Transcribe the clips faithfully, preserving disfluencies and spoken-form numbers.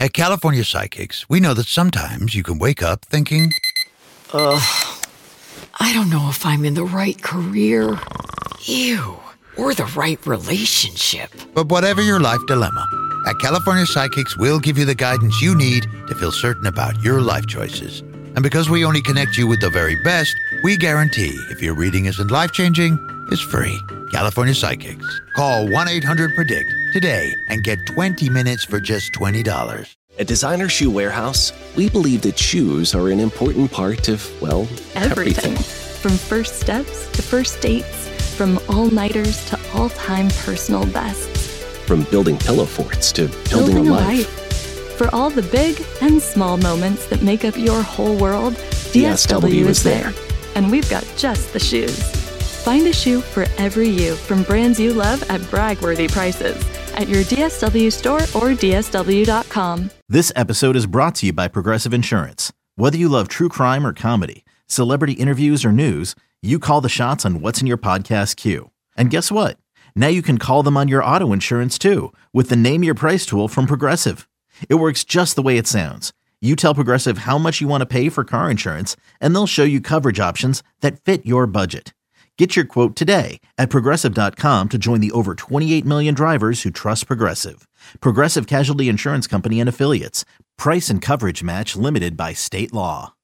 At California Psychics, we know that sometimes you can wake up thinking, Ugh, I don't know if I'm in the right career. Ew. Or the right relationship. But whatever your life dilemma, at California Psychics, we'll give you the guidance you need to feel certain about your life choices. And because we only connect you with the very best, we guarantee if your reading isn't life-changing, it's free. California Psychics. Call one eight hundred predict today and get twenty minutes for just twenty dollars. At Designer Shoe Warehouse, we believe that shoes are an important part of, well, everything. everything. From first steps to first dates. From all-nighters to all-time personal bests. From building pillow forts to building, building a, a life. life. For all the big and small moments that make up your whole world, D S W is there. And we've got just the shoes. Find a shoe for every you from brands you love at brag-worthy prices at your D S W store or D S W dot com. This episode is brought to you by Progressive Insurance. Whether you love true crime or comedy, celebrity interviews or news, you call the shots on what's in your podcast queue. And guess what? Now you can call them on your auto insurance too with the Name Your Price tool from Progressive. It works just the way it sounds. You tell Progressive how much you want to pay for car insurance, and they'll show you coverage options that fit your budget. Get your quote today at Progressive dot com to join the over twenty-eight million drivers who trust Progressive. Progressive Casualty Insurance Company and Affiliates. Price and coverage match limited by state law.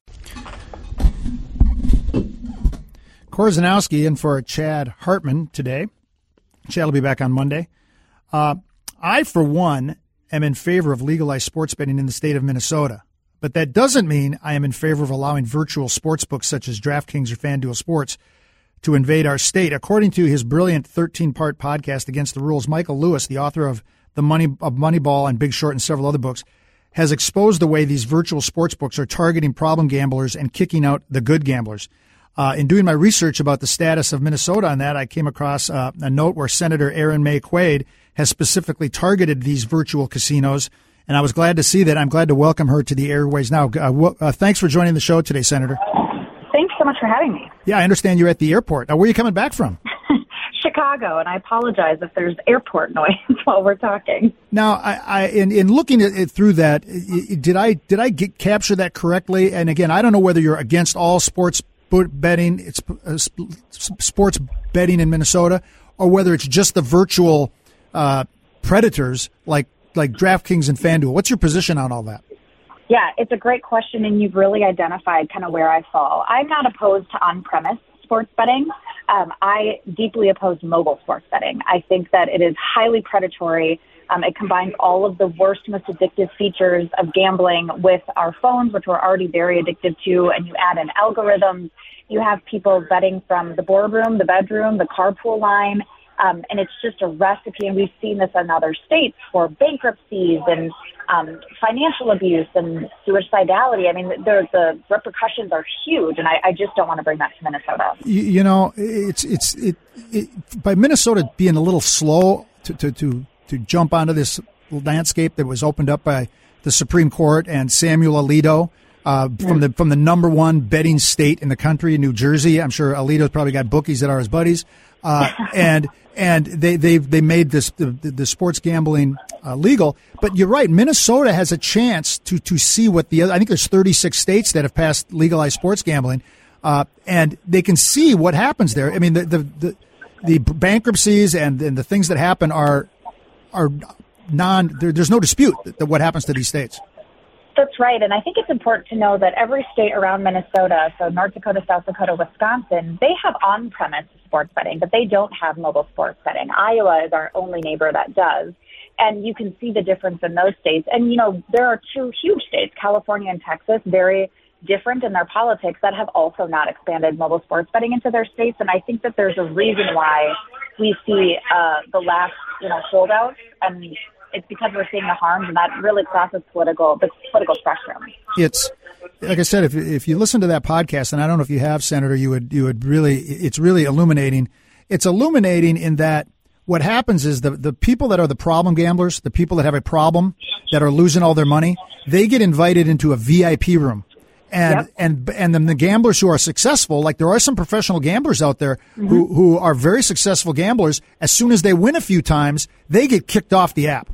Korzanowski in for Chad Hartman today. Chad will be back on Monday. Uh, I, for one, am in favor of legalized sports betting in the state of Minnesota. But that doesn't mean I am in favor of allowing virtual sports books such as DraftKings or FanDuel Sports to invade our state. According to his brilliant thirteen-part podcast, Against the Rules, Michael Lewis, the author of the Money of Moneyball and Big Short and several other books, has exposed the way these virtual sports books are targeting problem gamblers and kicking out the good gamblers. Uh, in doing my research about the status of Minnesota on that, I came across uh, a note where Senator Aaron May Quaid has specifically targeted these virtual casinos, and I was glad to see that. I'm glad to welcome her to the airways now. Uh, w- uh, thanks for joining the show today, Senator. Thanks so much for having me. Yeah, I understand you're at the airport. Now, where are you coming back from? Chicago, and I apologize if there's airport noise while we're talking. Now, I, I in, in looking at it through that, did I did I get, capture that correctly? And again, I don't know whether you're against all sports betting, it's uh, sports betting in Minnesota, or whether it's just the virtual uh, predators like like DraftKings and FanDuel. What's your position on all that? Yeah, it's a great question, and you've really identified kind of where I fall. I'm not opposed to on-premise sports betting. Um, I deeply oppose mobile sports betting. I think that it is highly predatory. Um, it combines all of the worst, most addictive features of gambling with our phones, which we're already very addicted to, and you add in algorithms. You have people betting from the boardroom, the bedroom, the carpool line, um, and it's just a recipe, and we've seen this in other states for bankruptcies and um, financial abuse and suicidality. I mean, the, the repercussions are huge, and I, I just don't want to bring that to Minnesota. You, you know, it's it's it, it, by Minnesota being a little slow to to to to jump onto this landscape that was opened up by the Supreme Court and Samuel Alito uh, from the from the number one betting state in the country, New Jersey. I'm sure Alito's probably got bookies that are his buddies, uh, and and they they they made this the, the sports gambling uh, legal. But you're right, Minnesota has a chance to to see what the other. I think there's thirty-six states that have passed legalized sports gambling, uh, and they can see what happens there. I mean, the the the, the bankruptcies and, and the things that happen are. are non, there, there's no dispute that what happens to these states. That's right. And I think it's important to know that every state around Minnesota, so North Dakota, South Dakota, Wisconsin, they have on-premise sports betting, but they don't have mobile sports betting. Iowa is our only neighbor that does. And you can see the difference in those states. And, you know, there are two huge states, California and Texas, very different in their politics, that have also not expanded mobile sports betting into their states. And I think that there's a reason why we see uh, the last, you know, holdouts, and it's because we're seeing the harms, and that really crosses political the political spectrum. It's like I said, if if you listen to that podcast, and I don't know if you have, Senator, you would you would really, it's really illuminating. It's illuminating in that what happens is the the people that are the problem gamblers, the people that have a problem, that are losing all their money, they get invited into a V I P room. And, yep. and, and then the gamblers who are successful, like there are some professional gamblers out there mm-hmm. who, who are very successful gamblers. As soon as they win a few times, they get kicked off the app.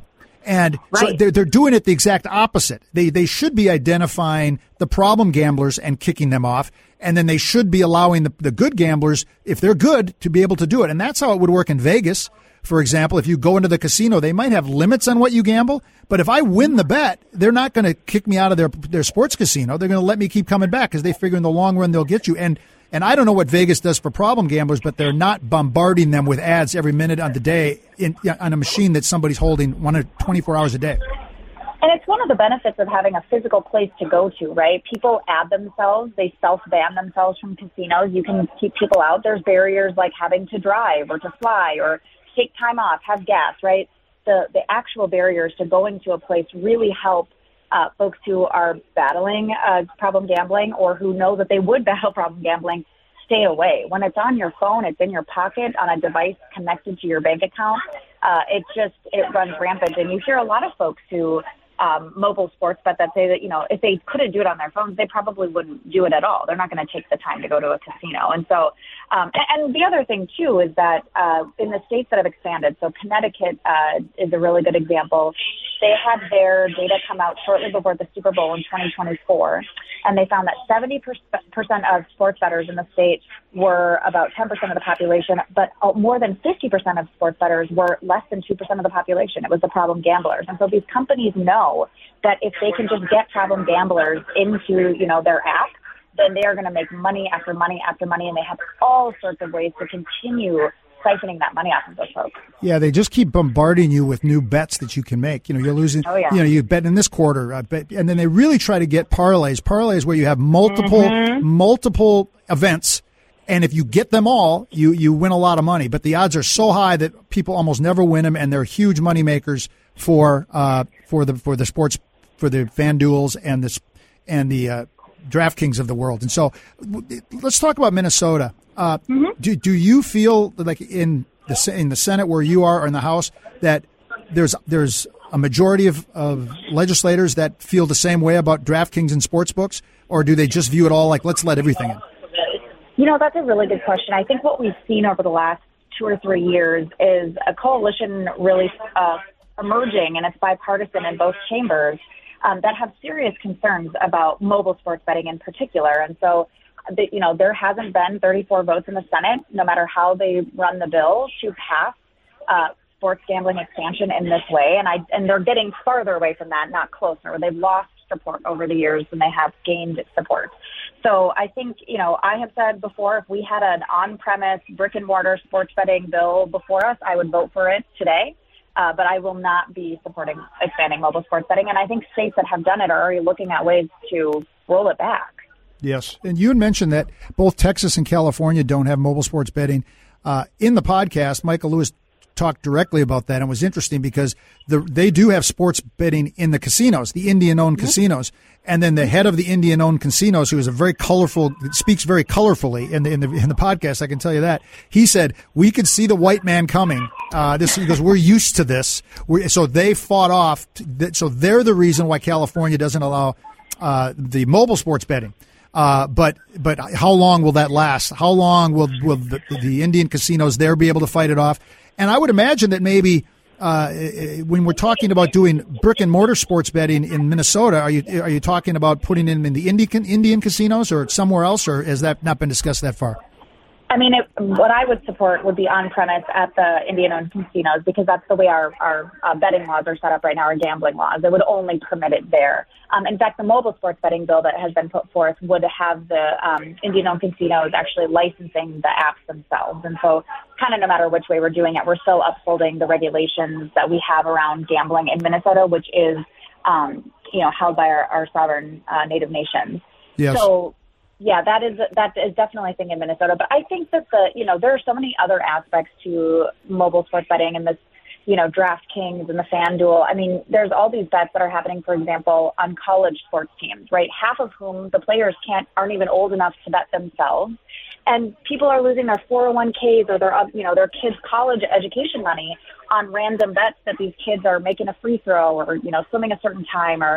And right. so they're, they're doing it the exact opposite. They they should be identifying the problem gamblers and kicking them off, and then they should be allowing the, the good gamblers, if they're good, to be able to do it. And that's how it would work in Vegas. For example, if you go into the casino, they might have limits on what you gamble, but if I win the bet, they're not going to kick me out of their their sports casino. They're going to let me keep coming back because they figure in the long run they'll get you. And and I don't know what Vegas does for problem gamblers, but they're not bombarding them with ads every minute on the day in, on a machine that somebody's holding one hundred twenty-four hours a day. And it's one of the benefits of having a physical place to go to, right? People add themselves. They self-ban themselves from casinos. You can keep people out. There's barriers like having to drive or to fly or take time off, have gas, right? The the actual barriers to going to a place really help uh, folks who are battling uh, problem gambling or who know that they would battle problem gambling stay away. When it's on your phone, it's in your pocket on a device connected to your bank account. Uh, it just, it runs rampant. And you hear a lot of folks who um, mobile sports bet that say that, you know, if they couldn't do it on their phones, they probably wouldn't do it at all. They're not going to take the time to go to a casino. And so, um, and, and the other thing too is that uh, in the states that have expanded, so Connecticut uh, is a really good example. They had their data come out shortly before the Super Bowl in twenty twenty-four, and they found that seventy percent of sports bettors in the state were about ten percent of the population, but more than fifty percent of sports bettors were less than two percent of the population. It was the problem gamblers. And so these companies know that if they can just get problem gamblers into, you know, their app, then they are going to make money after money after money, and they have all sorts of ways to continue siphoning that money off of those folks. Yeah, they just keep bombarding you with new bets that you can make. You know, you're losing, oh, yeah. you know, you bet in this quarter, uh, bet, and then they really try to get parlays. Parlays where you have multiple, mm-hmm. multiple events, and if you get them all, you, you win a lot of money. But the odds are so high that people almost never win them, and they're huge money makers for uh, for the for the sports, for the FanDuels and the and the uh, DraftKings of the world. And so, let's talk about Minnesota. Uh, mm-hmm. do do you feel like in the in the Senate where you are or in the House that there's there's a majority of, of legislators that feel the same way about DraftKings and sports books, or do they just view it all like let's let everything in? You know, that's a really good question. I think what we've seen over the last two or three years is a coalition really uh, emerging, and it's bipartisan in both chambers, um, that have serious concerns about mobile sports betting in particular. And so, the, you know, there hasn't been thirty-four votes in the Senate, no matter how they run the bill, to pass uh, sports gambling expansion in this way. And I and they're getting farther away from that, not closer. They've lost support over the years than they have gained support. So I think, you know, I have said before, if we had an on-premise brick-and-mortar sports betting bill before us, I would vote for it today. Uh, but I will not be supporting expanding mobile sports betting. And I think states that have done it are already looking at ways to roll it back. Yes. And you had mentioned that both Texas and California don't have mobile sports betting. Uh, in the podcast, Michael Lewis talked directly about that. And it was interesting because the, they do have sports betting in the casinos, the Indian-owned mm-hmm. casinos. And then the head of the Indian-owned casinos, who is a very colorful, speaks very colorfully in the, in the in the podcast, I can tell you that. He said, we could see the white man coming. Uh, this, he goes, we're used to this. We're, so they fought off. To, so they're the reason why California doesn't allow uh, the mobile sports betting. Uh, but but how long will that last? How long will will the, the Indian casinos there be able to fight it off? And I would imagine that maybe uh, when we're talking about doing brick and mortar sports betting in Minnesota, are you are you talking about putting them in the Indian Indian casinos or somewhere else, or has that not been discussed that far? I mean, it, what I would support would be on-premise at the Indian-owned casinos, because that's the way our, our uh, betting laws are set up right now, our gambling laws. It would only permit it there. Um, in fact, the mobile sports betting bill that has been put forth would have the um, Indian-owned casinos actually licensing the apps themselves. And so kind of no matter which way we're doing it, we're still upholding the regulations that we have around gambling in Minnesota, which is, um, you know, held by our, our sovereign uh, Native nations. Yes. So, yeah, that is that is definitely a thing in Minnesota. But I think that the you know there are so many other aspects to mobile sports betting and this, you know, DraftKings and the FanDuel. I mean, there's all these bets that are happening, for example, on college sports teams, right? Half of whom the players can't aren't even old enough to bet themselves, and people are losing their four oh one k's or their you know their kids' college education money on random bets that these kids are making a free throw or you know swimming a certain time or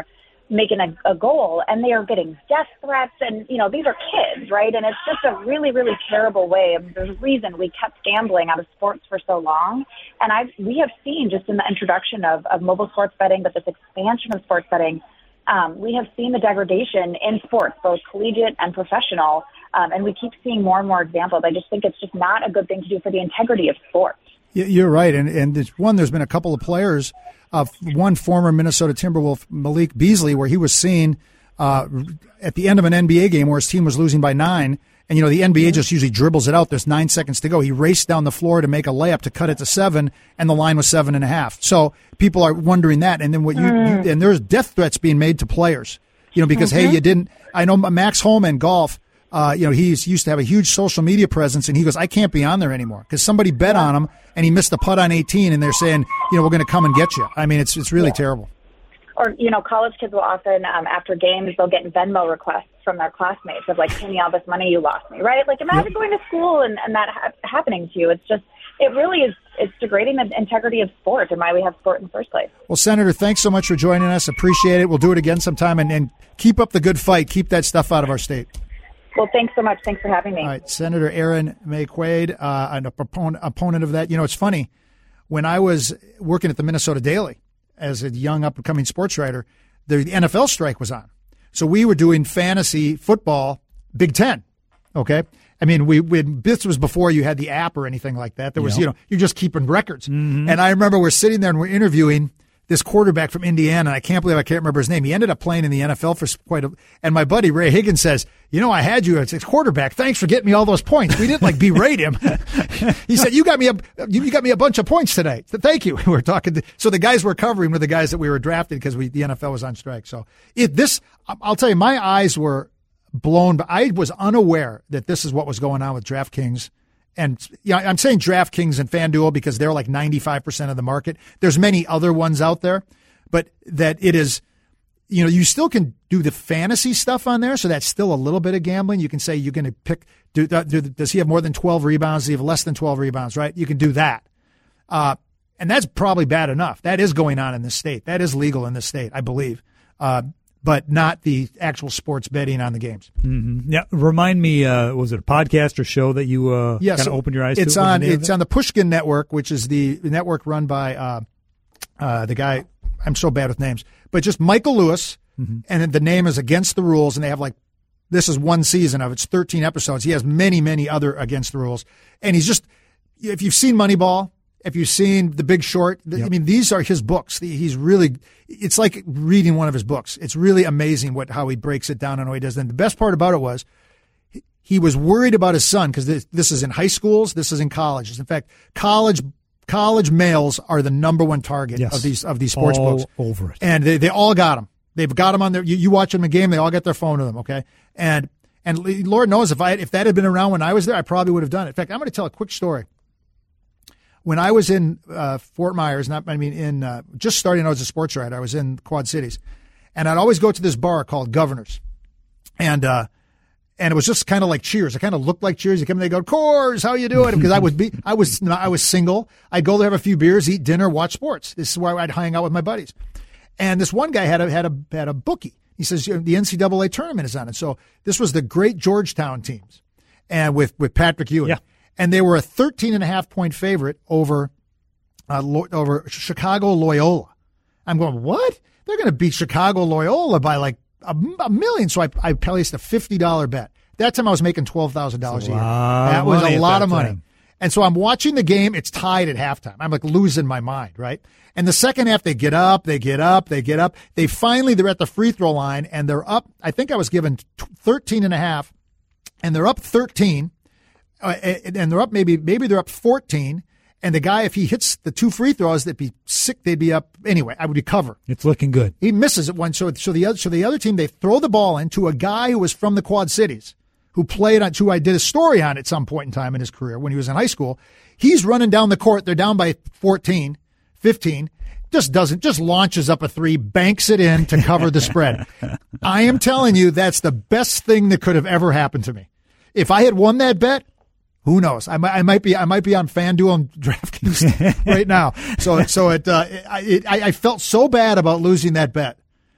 making a, a goal, and they are getting death threats, and, you know, these are kids, right? And it's just a really, really terrible way. I mean, there's a reason we kept gambling out of sports for so long. And I've, we have seen just in the introduction of, of mobile sports betting, but this expansion of sports betting, um, we have seen the degradation in sports, both collegiate and professional. Um, and we keep seeing more and more examples. I just think it's just not a good thing to do for the integrity of sports. You're right. And, and there's one, there's been a couple of players, uh, one former Minnesota Timberwolf, Malik Beasley, where he was seen uh, at the end of an N B A game where his team was losing by nine. And, you know, the N B A just usually dribbles it out. There's nine seconds to go. He raced down the floor to make a layup to cut it to seven, and the line was seven and a half. So people are wondering that. And then what you, mm. you and there's death threats being made to players, you know, because, mm-hmm. hey, you didn't, I know Max Homa in golf, Uh, you know, he's used to have a huge social media presence, and he goes, I can't be on there anymore because somebody bet on him and he missed the putt on eighteen, and they're saying, you know, we're going to come and get you. I mean, it's it's really yeah. terrible. Or, you know, college kids will often, um, after games, they'll get Venmo requests from their classmates of, like, pay me all this money you lost me, right? Like, imagine yep. going to school and, and that ha- happening to you. It's just, it really is, it's degrading the integrity of sport and why we have sport in the first place. Well, Senator, thanks so much for joining us. Appreciate it. We'll do it again sometime, and, and keep up the good fight. Keep that stuff out of our state. Well, thanks so much. Thanks for having me. All right, Senator Erin Maye Quade, uh, an opponent, opponent of that. You know, it's funny. When I was working at the Minnesota Daily as a young up-and-coming sports writer, the N F L strike was on. So we were doing fantasy football Big Ten, okay? I mean, we, we this was before you had the app or anything like that. There was, yep. you know, you're just keeping records. Mm-hmm. And I remember we're sitting there and we're interviewing this quarterback from Indiana, and I can't believe I can't remember his name. He ended up playing in the N F L for quite a – and my buddy Ray Higgins says, you know, I had you as a quarterback. Thanks for getting me all those points. We didn't, like, berate him. He said, you got me a you got me a bunch of points today. So thank you. We were talking to, so the guys we're covering were the guys that we were drafted because we the N F L was on strike. So it this – I'll tell you, my eyes were blown, but I was unaware that this is what was going on with DraftKings. And yeah, I'm saying DraftKings and FanDuel because they're like ninety-five percent of the market. There's many other ones out there, but that it is, you know, you still can do the fantasy stuff on there. So that's still a little bit of gambling. You can say you're going to pick, do, do, does he have more than twelve rebounds? Does he have less than twelve rebounds, right? You can do that. Uh, and that's probably bad enough. That is going on in this state. That is legal in this state, I believe. Uh, but not the actual sports betting on the games. Mm-hmm. Yeah, remind me, uh, was it a podcast or show that you uh, yeah, kind of so opened your eyes it's to? On, it's on the Pushkin Network, which is the network run by uh, uh, the guy, I'm so bad with names, but just Michael Lewis, mm-hmm. and the name is Against the Rules, and they have like, this is one season of it. It's thirteen episodes. He has many, many other Against the Rules. And he's just, if you've seen Moneyball, if you've seen The Big Short, yep. I mean, these are his books. He's really, it's like reading one of his books. It's really amazing what how he breaks it down and how he does it. And the best part about it was he was worried about his son because this, this is in high schools, this is in colleges. In fact, college college males are the number one target yes. of these of these sports all books. Over it. And they, they all got them. They've got them on their, you, you watch them in a game, they all got their phone to them, okay? And and Lord knows if I if that had been around when I was there, I probably would have done it. In fact, I'm going to tell a quick story. When I was in uh, Fort Myers, not I mean in uh, just starting out as a sports writer, I was in Quad Cities, and I'd always go to this bar called Governor's, and uh, and it was just kind of like Cheers. It kind of looked like Cheers. You come in, they go, Coors, how you doing? Because I was be, I was I was single. I'd go there, have a few beers, eat dinner, watch sports. This is where I'd hang out with my buddies. And this one guy had a had a had a bookie. He says the N C double A tournament is on it. So this was the great Georgetown teams, and with with Patrick Ewing. Yeah. And they were a thirteen and a half point favorite over uh, lo- over Chicago Loyola. I'm going, what? They're going to beat Chicago Loyola by like a, a million. So I, I placed a fifty dollars bet. That time I was making twelve thousand dollars a year. That was a lot of money. And so I'm watching the game. It's tied at halftime. I'm like losing my mind, right? And the second half, they get up, they get up, they get up. They finally, they're at the free throw line, and they're up. I think I was given thirteen and a half, and they're up thirteen. Uh, and they're up maybe maybe they're up fourteen, and the guy, if he hits the two free throws, they'd be sick. They'd be up anyway. I would recover. It's looking good. He misses it one, so so the other so the other team, they throw the ball in to a guy who was from the Quad Cities, who played on, who I did a story on at some point in time in his career when he was in high school. He's running down the court. They're down by fourteen, fifteen. Just doesn't, just launches up a three, banks it in to cover the spread. I am telling you, that's the best thing that could have ever happened to me. If I had won that bet, who knows? I might, I might be, I might be on FanDuel and DraftKings right now. So, so it, uh, it, I, I felt so bad about losing that bet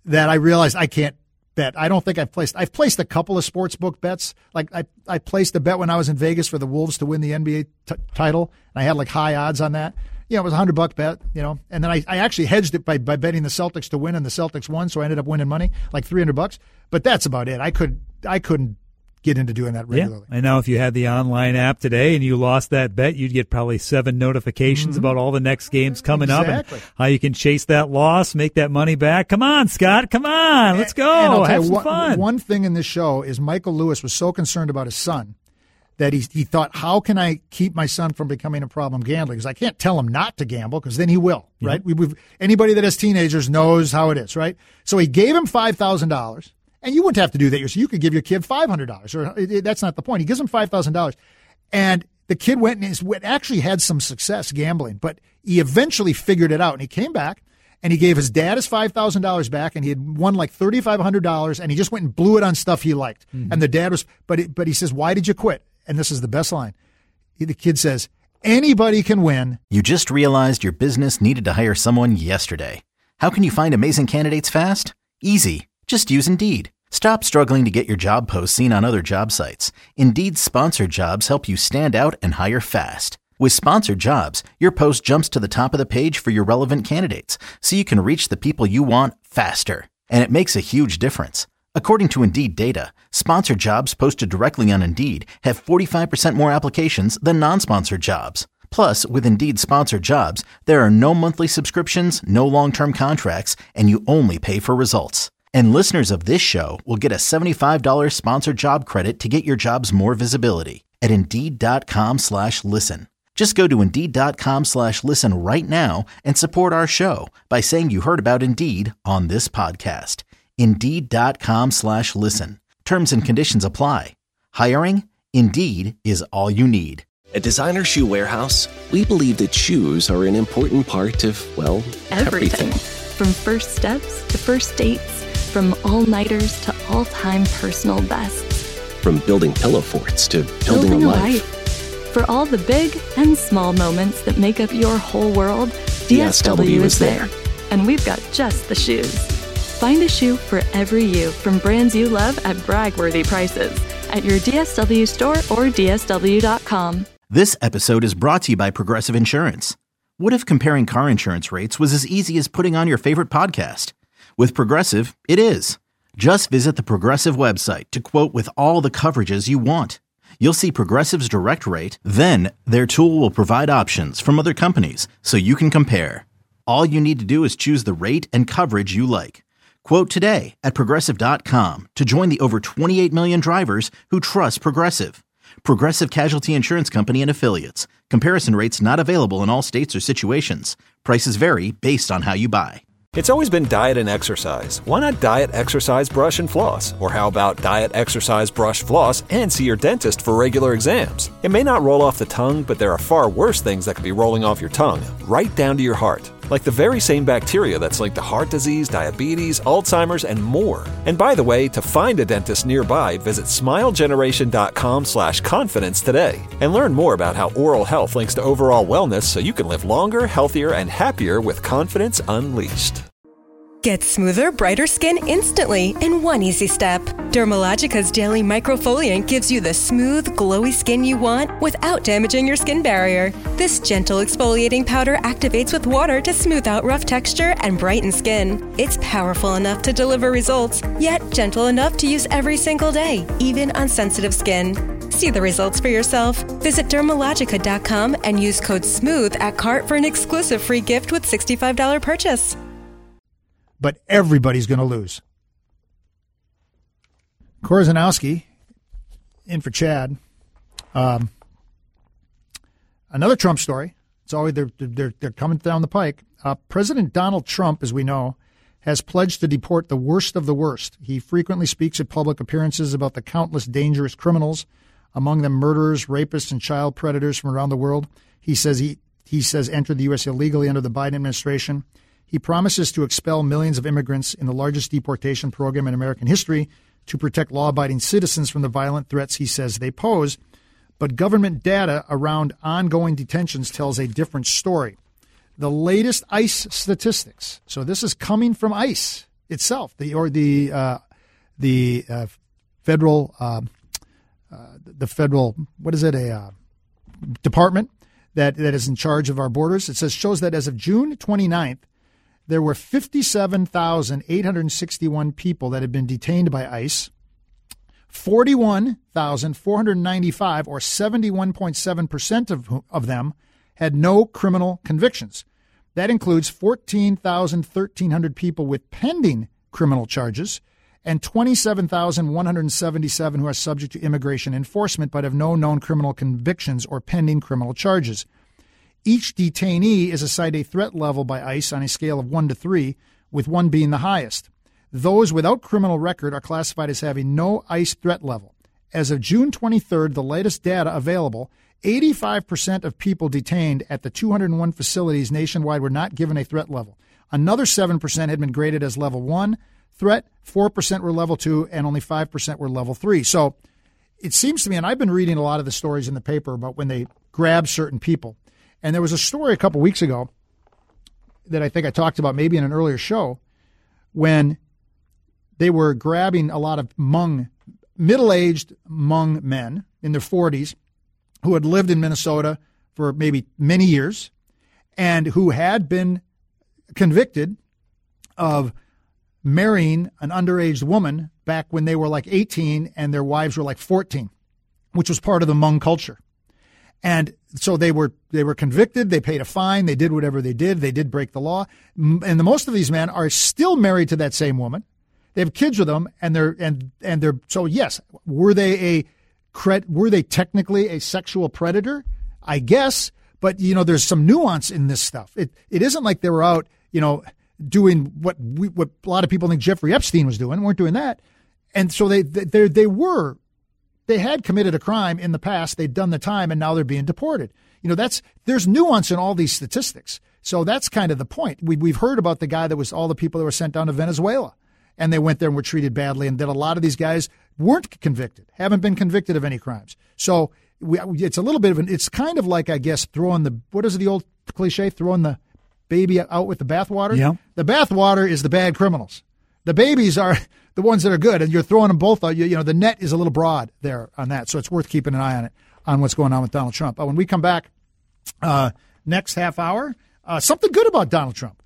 that I realized I can't bet. I don't think I've placed. I've placed a couple of sports book bets. Like I, I placed a bet when I was in Vegas for the Wolves to win the N B A t- title, and I had like high odds on that. You know, it was a hundred buck bet. You know, and then I, I actually hedged it by, by betting the Celtics to win, and the Celtics won, so I ended up winning money, like three hundred bucks. But that's about it. I could I couldn't get into doing that regularly. Yeah. And now if you had the online app today and you lost that bet, you'd get probably seven notifications mm-hmm. about all the next games coming exactly. up and how you can chase that loss, make that money back. Come on, Scott. Come on. Let's go. And, and Have you, some one, fun. One thing in this show is Michael Lewis was so concerned about his son that he, he thought, how can I keep my son from becoming a problem gambling? Because I can't tell him not to gamble because then he will, yeah. right? We, we've, anybody that has teenagers knows how it is, right? So he gave him five thousand dollars. And you wouldn't have to do that yourself. You could give your kid five hundred dollars. Or it, it, that's not the point. He gives him five thousand dollars. And the kid went and is, actually had some success gambling, but he eventually figured it out. And he came back and he gave his dad his five thousand dollars back, and he had won like three thousand five hundred dollars, and he just went and blew it on stuff he liked. Mm-hmm. And the dad was, but it, but he says, why did you quit? And this is the best line. He, the kid says, anybody can win. You just realized your business needed to hire someone yesterday. How can you find amazing candidates fast? Easy. Just use Indeed. Stop struggling to get your job posts seen on other job sites. Indeed's sponsored jobs help you stand out and hire fast. With sponsored jobs, your post jumps to the top of the page for your relevant candidates, so you can reach the people you want faster. And it makes a huge difference. According to Indeed data, sponsored jobs posted directly on Indeed have forty-five percent more applications than non-sponsored jobs. Plus, with Indeed sponsored jobs, there are no monthly subscriptions, no long-term contracts, and you only pay for results. And listeners of this show will get a seventy-five dollars sponsored job credit to get your jobs more visibility at Indeed.com slash listen. Just go to Indeed.com slash listen right now and support our show by saying you heard about Indeed on this podcast. Indeed.com slash listen. Terms and conditions apply. Hiring? Indeed is all you need. At Designer Shoe Warehouse, we believe that shoes are an important part of, well, everything. everything. From first steps to first dates. From all-nighters to all-time personal bests. From building pillow forts to building, building a a life. life. For all the big and small moments that make up your whole world, D S W is there. And we've got just the shoes. Find a shoe for every you from brands you love at brag-worthy prices at your D S W store or D S W dot com. This episode is brought to you by Progressive Insurance. What if comparing car insurance rates was as easy as putting on your favorite podcast? With Progressive, it is. Just visit the Progressive website to quote with all the coverages you want. You'll see Progressive's direct rate, then their tool will provide options from other companies so you can compare. All you need to do is choose the rate and coverage you like. Quote today at Progressive dot com to join the over twenty-eight million drivers who trust Progressive. Progressive Casualty Insurance Company and Affiliates. Comparison rates not available in all states or situations. Prices vary based on how you buy. It's always been diet and exercise. Why not diet, exercise, brush, and floss? Or how about diet, exercise, brush, floss, and see your dentist for regular exams? It may not roll off the tongue, but there are far worse things that could be rolling off your tongue, right down to your heart. Like the very same bacteria that's linked to heart disease, diabetes, Alzheimer's, and more. And by the way, to find a dentist nearby, visit smilegeneration.com slash confidence today. And learn more about how oral health links to overall wellness so you can live longer, healthier, and happier with confidence unleashed. Get smoother, brighter skin instantly in one easy step. Dermalogica's Daily Microfoliant gives you the smooth, glowy skin you want without damaging your skin barrier. This gentle exfoliating powder activates with water to smooth out rough texture and brighten skin. It's powerful enough to deliver results, yet gentle enough to use every single day, even on sensitive skin. See the results for yourself. Visit Dermalogica dot com and use code SMOOTH at cart for an exclusive free gift with sixty-five dollars purchase. But everybody's going to lose. Korzanowski, in for Chad. Um, another Trump story. It's always they're they're they're coming down the pike. Uh, President Donald Trump, as we know, has pledged to deport the worst of the worst. He frequently speaks at public appearances about the countless dangerous criminals, among them murderers, rapists, and child predators from around the world. He says he he says entered the U S illegally under the Biden administration. He promises to expel millions of immigrants in the largest deportation program in American history to protect law-abiding citizens from the violent threats he says they pose. But government data around ongoing detentions tells a different story. The latest ICE statistics, so this is coming from ICE, itself, the or the uh, the uh, federal uh, uh, the federal what is it a uh, department that that is in charge of our borders. It says shows that as of June twenty-ninth, there were fifty-seven thousand eight hundred sixty-one people that had been detained by ICE. forty-one thousand four hundred ninety-five, or seventy-one point seven percent of of them, had no criminal convictions. That includes fourteen thousand one thousand three hundred people with pending criminal charges and twenty-seven thousand one hundred seventy-seven who are subject to immigration enforcement but have no known criminal convictions or pending criminal charges. Each detainee is assigned a threat level by ICE on a scale of one to three, with one being the highest. Those without criminal record are classified as having no ICE threat level. As of June twenty-third, the latest data available, eighty-five percent of people detained at the two hundred one facilities nationwide were not given a threat level. Another seven percent had been graded as level one threat, four percent were level two, and only five percent were level three. So it seems to me, and I've been reading a lot of the stories in the paper about when they grab certain people. And there was a story a couple weeks ago that I think I talked about maybe in an earlier show when they were grabbing a lot of Hmong, middle-aged Hmong men in their forties who had lived in Minnesota for maybe many years and who had been convicted of marrying an underage woman back when they were like eighteen and their wives were like fourteen, which was part of the Hmong culture. And so they were they were convicted, they paid a fine, they did whatever they did, they did break the law. And the most of these men are still married to that same woman. They have kids with them, and they're and and they're so yes, were they a were they technically a sexual predator? I guess, but you know, there's some nuance in this stuff. It it isn't like they were out, you know, doing what we, what a lot of people think Jeffrey Epstein was doing. Weren't doing that, and so they they they were they had committed a crime in the past. They'd done the time, and now they're being deported. You know, that's there's nuance in all these statistics. So that's kind of the point. We we've heard about the guy that was all the people that were sent down to Venezuela, and they went there and were treated badly, and that a lot of these guys weren't convicted, haven't been convicted of any crimes. So we, it's a little bit of an, it's kind of like, I guess, throwing the, what is the old cliche, throwing the baby out with the bathwater? Yeah. The bathwater is the bad criminals. The babies are the ones that are good, and you're throwing them both out. You, you know, the net is a little broad there on that, so it's worth keeping an eye on it, on what's going on with Donald Trump. Uh, when we come back uh, next half hour, uh, something good about Donald Trump.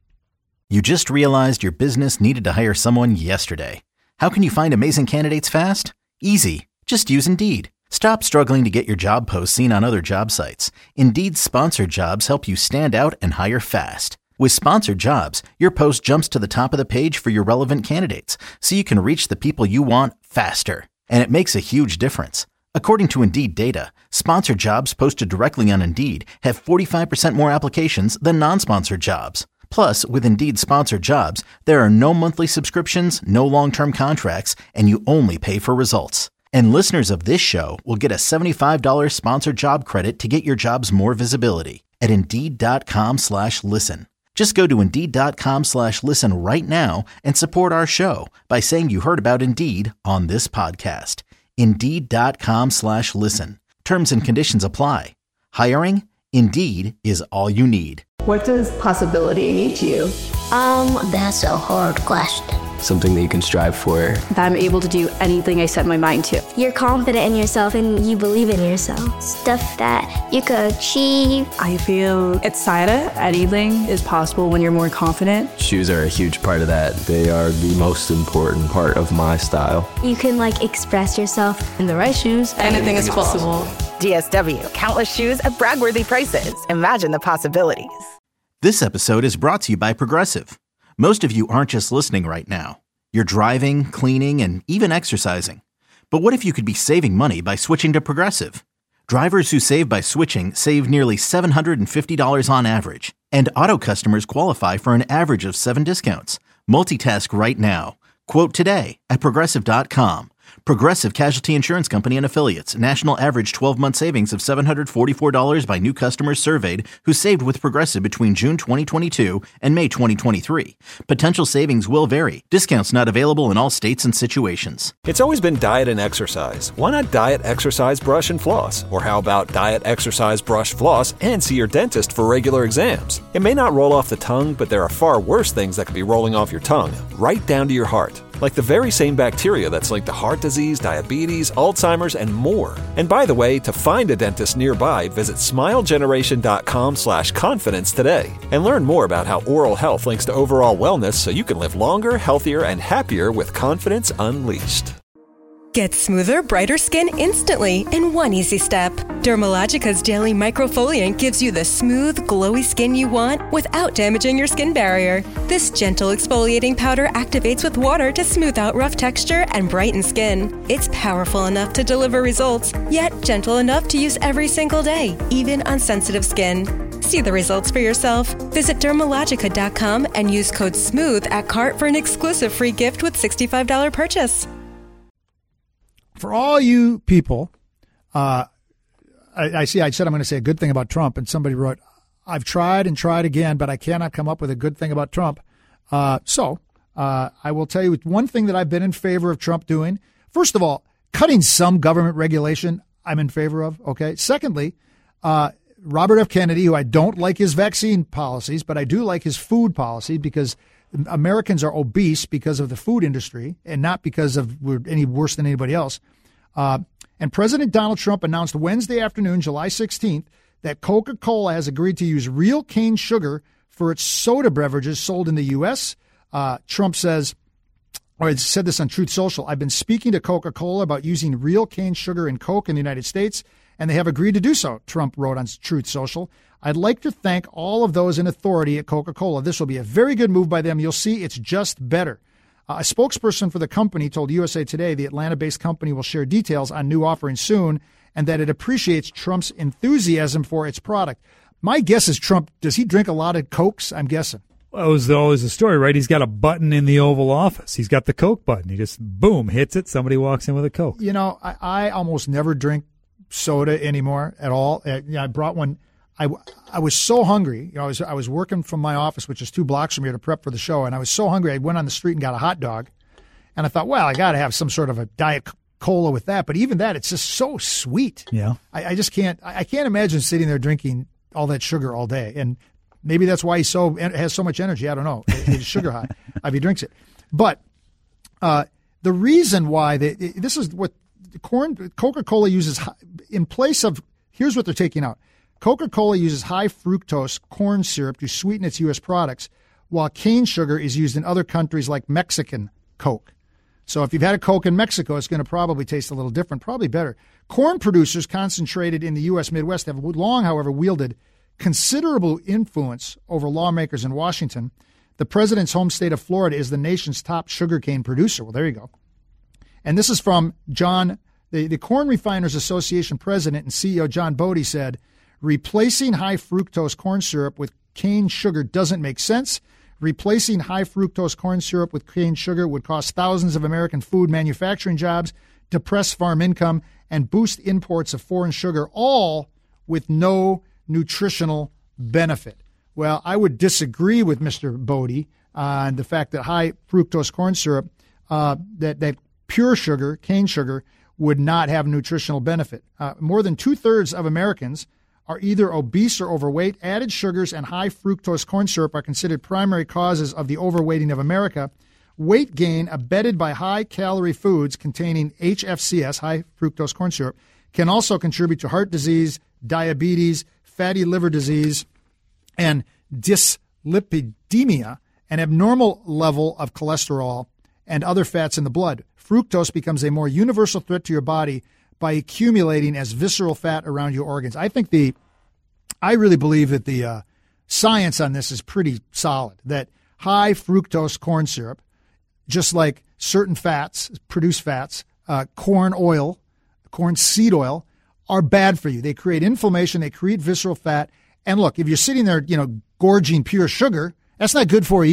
You just realized your business needed to hire someone yesterday. How can you find amazing candidates fast? Easy. Just use Indeed. Stop struggling to get your job posts seen on other job sites. Indeed's sponsored jobs help you stand out and hire fast. With sponsored jobs, your post jumps to the top of the page for your relevant candidates, so you can reach the people you want faster. And it makes a huge difference. According to Indeed data, sponsored jobs posted directly on Indeed have forty-five percent more applications than non-sponsored jobs. Plus, with Indeed sponsored jobs, there are no monthly subscriptions, no long-term contracts, and you only pay for results. And listeners of this show will get a seventy-five dollars sponsored job credit to get your jobs more visibility at Indeed.com slash listen. Just go to Indeed.com slash listen right now and support our show by saying you heard about Indeed on this podcast. Indeed.com slash listen. Terms and conditions apply. Hiring? Indeed is all you need. What does possibility mean to you? Um, that's a hard question. Something that you can strive for. That I'm able to do anything I set my mind to. You're confident in yourself and you believe in yourself. Stuff that you could achieve. I feel excited. Anything is possible when you're more confident. Shoes are a huge part of that. They are the most important part of my style. You can like express yourself. In the right shoes, anything, anything is possible. possible. D S W, countless shoes at brag-worthy prices. Imagine the possibilities. This episode is brought to you by Progressive. Most of you aren't just listening right now. You're driving, cleaning, and even exercising. But what if you could be saving money by switching to Progressive? Drivers who save by switching save nearly seven hundred fifty dollars on average. And auto customers qualify for an average of seven discounts. Multitask right now. Quote today at Progressive dot com. Progressive Casualty Insurance Company and Affiliates. National average twelve-month savings of seven hundred forty-four dollars by new customers surveyed who saved with Progressive between June twenty twenty-two and May twenty twenty-three. Potential savings will vary. Discounts not available in all states and situations. It's always been diet and exercise. Why not diet, exercise, brush, and floss? Or how about diet, exercise, brush, floss, and see your dentist for regular exams? It may not roll off the tongue, but there are far worse things that could be rolling off your tongue, right down to your heart. Like the very same bacteria that's linked to heart disease, diabetes, Alzheimer's, and more. And by the way, to find a dentist nearby, visit smilegeneration.com slash confidence today. And learn more about how oral health links to overall wellness so you can live longer, healthier, and happier with confidence unleashed. Get smoother, brighter skin instantly in one easy step. Dermalogica's Daily Microfoliant gives you the smooth, glowy skin you want without damaging your skin barrier. This gentle exfoliating powder activates with water to smooth out rough texture and brighten skin. It's powerful enough to deliver results, yet gentle enough to use every single day, even on sensitive skin. See the results for yourself. Visit dermalogica dot com and use code SMOOTH at cart for an exclusive free gift with sixty-five dollars purchase. For all you people, uh, I, I see I said I'm going to say a good thing about Trump, and somebody wrote, I've tried and tried again, but I cannot come up with a good thing about Trump. Uh, so uh, I will tell you one thing that I've been in favor of Trump doing. First of all, cutting some government regulation, I'm in favor of. Okay. Secondly, uh, Robert F. Kennedy, who I don't like his vaccine policies, but I do like his food policy because Americans are obese because of the food industry and not because of we're any worse than anybody else. Uh, and President Donald Trump announced Wednesday afternoon, July sixteenth, that Coca-Cola has agreed to use real cane sugar for its soda beverages sold in the U S. Uh, Trump says, or it said this on Truth Social, I've been speaking to Coca-Cola about using real cane sugar in Coke in the United States, and they have agreed to do so, Trump wrote on Truth Social. I'd like to thank all of those in authority at Coca-Cola. This will be a very good move by them. You'll see it's just better. Uh, a spokesperson for the company told U S A Today the Atlanta-based company will share details on new offerings soon and that it appreciates Trump's enthusiasm for its product. My guess is Trump, does he drink a lot of Cokes? I'm guessing. Well, it was always the story, right? He's got a button in the Oval Office. He's got the Coke button. He just, boom, hits it. Somebody walks in with a Coke. You know, I, I almost never drink soda anymore at all. Uh, you know, I brought one. I, I was so hungry. You know, I was I was working from my office, which is two blocks from here, to prep for the show, and I was so hungry. I went on the street and got a hot dog, and I thought, well, I got to have some sort of a Diet Cola with that. But even that, it's just so sweet. Yeah, I, I just can't. I can't imagine sitting there drinking all that sugar all day. And maybe that's why he so has so much energy. I don't know. He's sugar high if he drinks it. But uh, the reason why they, this is what corn Coca-Cola uses in place of. Here's what they're taking out. Coca-Cola uses high fructose corn syrup to sweeten its U S products, while cane sugar is used in other countries like Mexican Coke. So if you've had a Coke in Mexico, it's going to probably taste a little different, probably better. Corn producers concentrated in the U S Midwest have long, however, wielded considerable influence over lawmakers in Washington. The president's home state of Florida is the nation's top sugarcane producer. Well, there you go. And this is from John, the, the Corn Refiners Association president and C E O John Bodie said, replacing high fructose corn syrup with cane sugar doesn't make sense. Replacing high fructose corn syrup with cane sugar would cost thousands of American food manufacturing jobs, depress farm income, and boost imports of foreign sugar, all with no nutritional benefit. Well, I would disagree with Mister Bodie on the fact that high fructose corn syrup, uh, that, that pure sugar, cane sugar, would not have nutritional benefit. Uh, more than two-thirds of Americans are either obese or overweight. Added sugars and high fructose corn syrup are considered primary causes of the overweighting of America. Weight gain abetted by high-calorie foods containing H F C S, high fructose corn syrup, can also contribute to heart disease, diabetes, fatty liver disease, and dyslipidemia, an abnormal level of cholesterol and other fats in the blood. Fructose becomes a more universal threat to your body by accumulating as visceral fat around your organs. I think the, I really believe that the uh, science on this is pretty solid, that high fructose corn syrup, just like certain fats, produce fats, uh, corn oil, corn seed oil, are bad for you. They create inflammation, they create visceral fat. And look, if you're sitting there, you know, gorging pure sugar, that's not good for you either.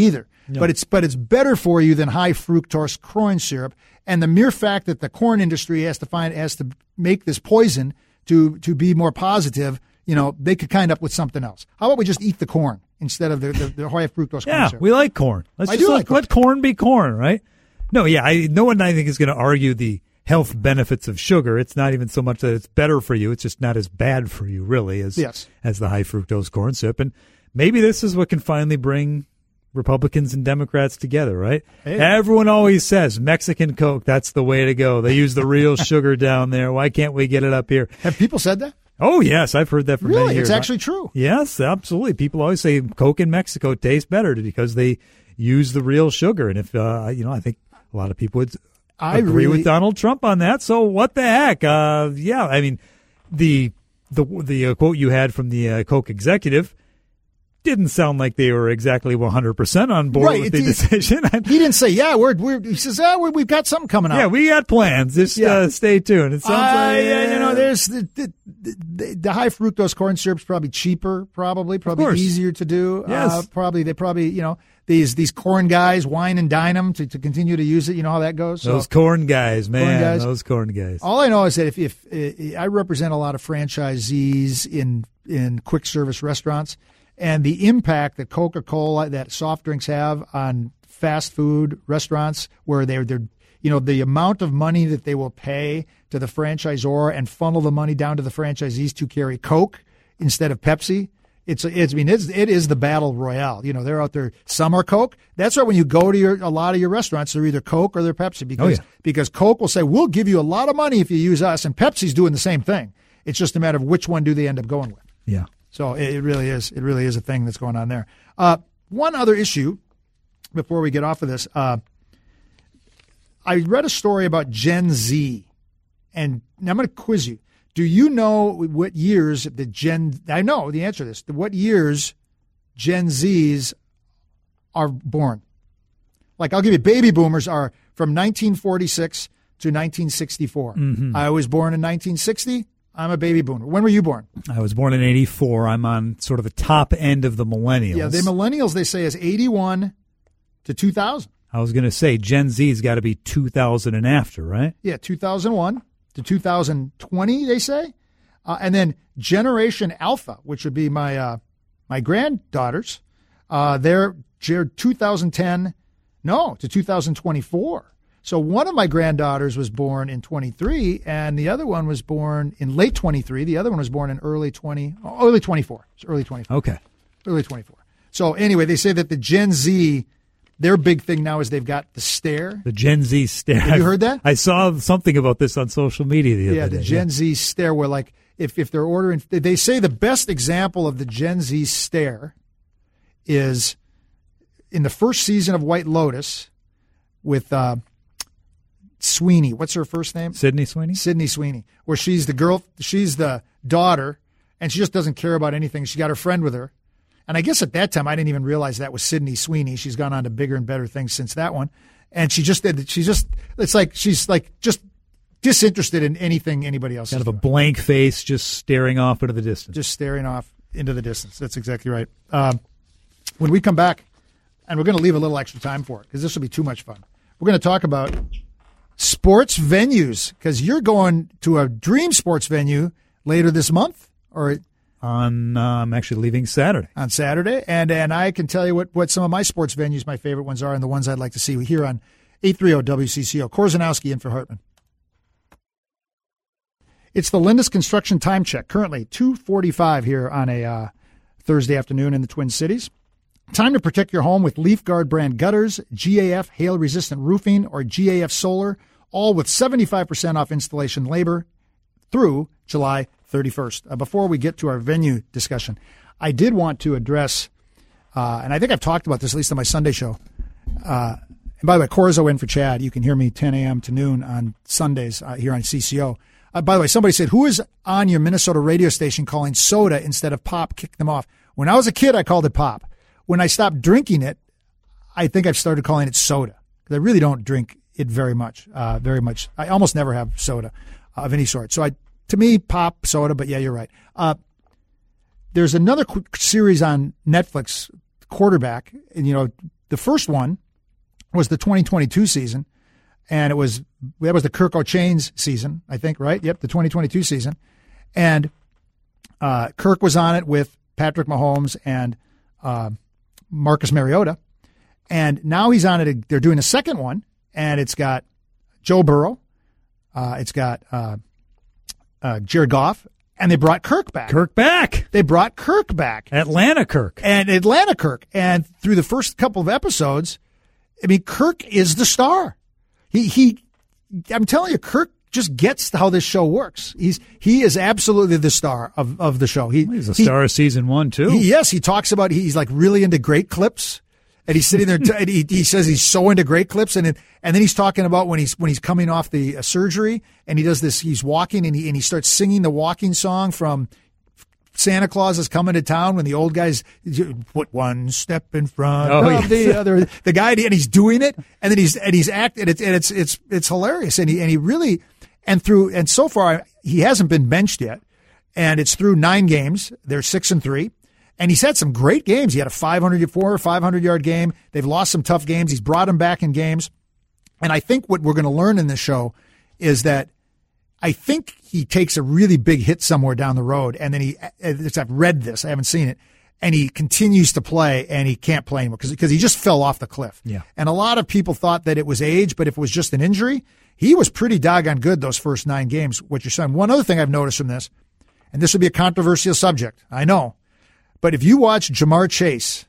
No. But it's but it's better for you than high fructose corn syrup. And the mere fact that the corn industry has to find has to make this poison to to be more positive, you know, they could kind up with something else. How about we just eat the corn instead of the, the, the high fructose corn yeah, syrup? We like corn. Let's I just do let, like corn. let corn be corn, right? No, yeah, I, no one I think is going to argue the health benefits of sugar. It's not even so much that it's better for you. It's just not as bad for you, really, as yes. as the high fructose corn syrup. And maybe this is what can finally bring Republicans and Democrats together, right? Hey. Everyone always says Mexican Coke, that's the way to go. They use the real sugar down there. Why can't we get it up here? Have people said that? Oh, yes. I've heard that for really? many years. It's actually true. Yes, absolutely. People always say Coke in Mexico tastes better because they use the real sugar. And if, uh, you know, I think a lot of people would I agree really, with Donald Trump on that. So what the heck? Uh, yeah, I mean, the the the uh, quote you had from the uh, Coke executive didn't sound like they were exactly one hundred percent on board right, with the he, decision. He didn't say, yeah, we're, we're he says, ah, we're, we've got something coming up. Yeah, we got plans. Just yeah. uh, stay tuned. It sounds uh, like, yeah, you know, there's the, the, the, the high fructose corn syrup's probably cheaper, probably, probably easier to do. Yes. Uh, probably, they probably, you know, these these corn guys wine and dine them to, to continue to use it. You know how that goes? So, those corn guys, man. Corn guys. Those corn guys. All I know is that if, if, if I represent a lot of franchisees in in quick service restaurants, and the impact that Coca-Cola, that soft drinks have on fast food restaurants, where they're, they're, you know, the amount of money that they will pay to the franchisor and funnel the money down to the franchisees to carry Coke instead of Pepsi. It's, it's I mean, it's, it is the battle royale. You know, they're out there. Some are Coke. That's why when you go to your, a lot of your restaurants, they're either Coke or they're Pepsi because, oh, yeah. because Coke will say, we'll give you a lot of money if you use us. And Pepsi's doing the same thing. It's just a matter of which one do they end up going with. Yeah. So it really is. It really is a thing that's going on there. Uh, one other issue before we get off of this. Uh, I read a story about Gen Z, and I'm going to quiz you. Do you know what years the Gen? I know the answer to this. What years Gen Zs are born? Like I'll give you. Baby boomers are from nineteen forty-six to nineteen sixty-four. Mm-hmm. I was born in nineteen sixty. I'm a baby boomer. When were you born? I was born in eighty-four. I'm on sort of the top end of the millennials. Yeah, the millennials, they say, is eighty-one to two thousand. I was going to say Gen Z's got to be two thousand and after, right? Yeah, two thousand one to two thousand twenty, they say. Uh, and then Generation Alpha, which would be my uh, my granddaughters, uh, they're, they're two thousand ten, no, to two thousand twenty-four. So one of my granddaughters was born in twenty-three, and the other one was born in late twenty-three. The other one was born in early twenty, oh, early twenty-four. It's early twenty-four. Okay. Early twenty-four. So anyway, they say that the Gen Z, their big thing now is they've got the stare. The Gen Z stare. Have you heard that? I saw something about this on social media the other yeah, day. the Gen yeah. Z stare, where like if, if they're ordering, they say the best example of the Gen Z stare is in the first season of White Lotus with uh, Sweeney. What's her first name? Sydney Sweeney? Sydney Sweeney, where she's the girl, she's the daughter, and she just doesn't care about anything. She got her friend with her. And I guess at that time, I didn't even realize that was Sydney Sweeney. She's gone on to bigger and better things since that one. And she just did, she just, it's like, she's like just disinterested in anything anybody else Kind is of a doing. blank face, just staring off into the distance. Just staring off into the distance. That's exactly right. Um, when we come back, and we're going to leave a little extra time for it because this will be too much fun. We're going to talk about sports venues because you're going to a dream sports venue later this month, or on uh, I'm actually leaving Saturday. On Saturday, and and I can tell you what, what some of my sports venues, my favorite ones are, and the ones I'd like to see here on eight thirty W C C O. Korzanowski in for Hartman. It's the Lindus Construction Time Check. Currently two forty-five here on a uh, Thursday afternoon in the Twin Cities. Time to protect your home with Leaf Guard brand gutters, G A F hail-resistant roofing, or G A F solar, all with seventy-five percent off installation labor through July thirty-first. Uh, before we get to our venue discussion, I did want to address, uh, and I think I've talked about this at least on my Sunday show. Uh, and by the way, Corzo in for Chad. You can hear me ten a.m. to noon on Sundays uh, here on C C O. Uh, by the way, somebody said, who is on your Minnesota radio station calling soda instead of pop? Kick them off. When I was a kid, I called it pop. When I stopped drinking it, I think I've started calling it soda because I really don't drink it very much, uh, very much. I almost never have soda uh, of any sort. So I, to me, pop, soda, but yeah, you're right. Uh, there's another quick series on Netflix, Quarterback, and you know, the the first one was the twenty twenty-two season, and it was that was the Kirk O'Chains season, I think, right? Yep, the twenty twenty-two season. And uh, Kirk was on it with Patrick Mahomes and uh, Marcus Mariota. And now he's on it. They're doing a second one, and it's got Joe Burrow. Uh, it's got uh, uh, Jared Goff, and they brought Kirk back. Kirk back. They brought Kirk back. Atlanta Kirk. And Atlanta Kirk. And through the first couple of episodes, I mean, Kirk is the star. He, he, I'm telling you, Kirk just gets how this show works. He's he is absolutely the star of, of the show. He, he's a he, star of season one too. He, yes, he talks about he's like really into great clips, and he's sitting there. T- and he, he says he's so into great clips, and it, and then he's talking about when he's when he's coming off the uh, surgery, and he does this. He's walking, and he and he starts singing the walking song from Santa Claus is Coming to Town, when the old guys put one step in front oh, of yes. the other. The guy, and he's doing it, and then he's and he's acting, and it's and it's it's it's hilarious, and he and he really. And through and so far he hasn't been benched yet, and it's through nine games. They're six and three, and he's had some great games. He had a five hundred four or five hundred yard game. They've lost some tough games. He's brought them back in games, and I think what we're going to learn in this show is that I think he takes a really big hit somewhere down the road, and then he. I've read this. I haven't seen it. And he continues to play, and he can't play anymore because because he just fell off the cliff. Yeah. And a lot of people thought that it was age, but if it was just an injury, he was pretty doggone good those first nine games, what you're saying. One other thing I've noticed from this, and this would be a controversial subject, I know, but if you watch Jamar Chase,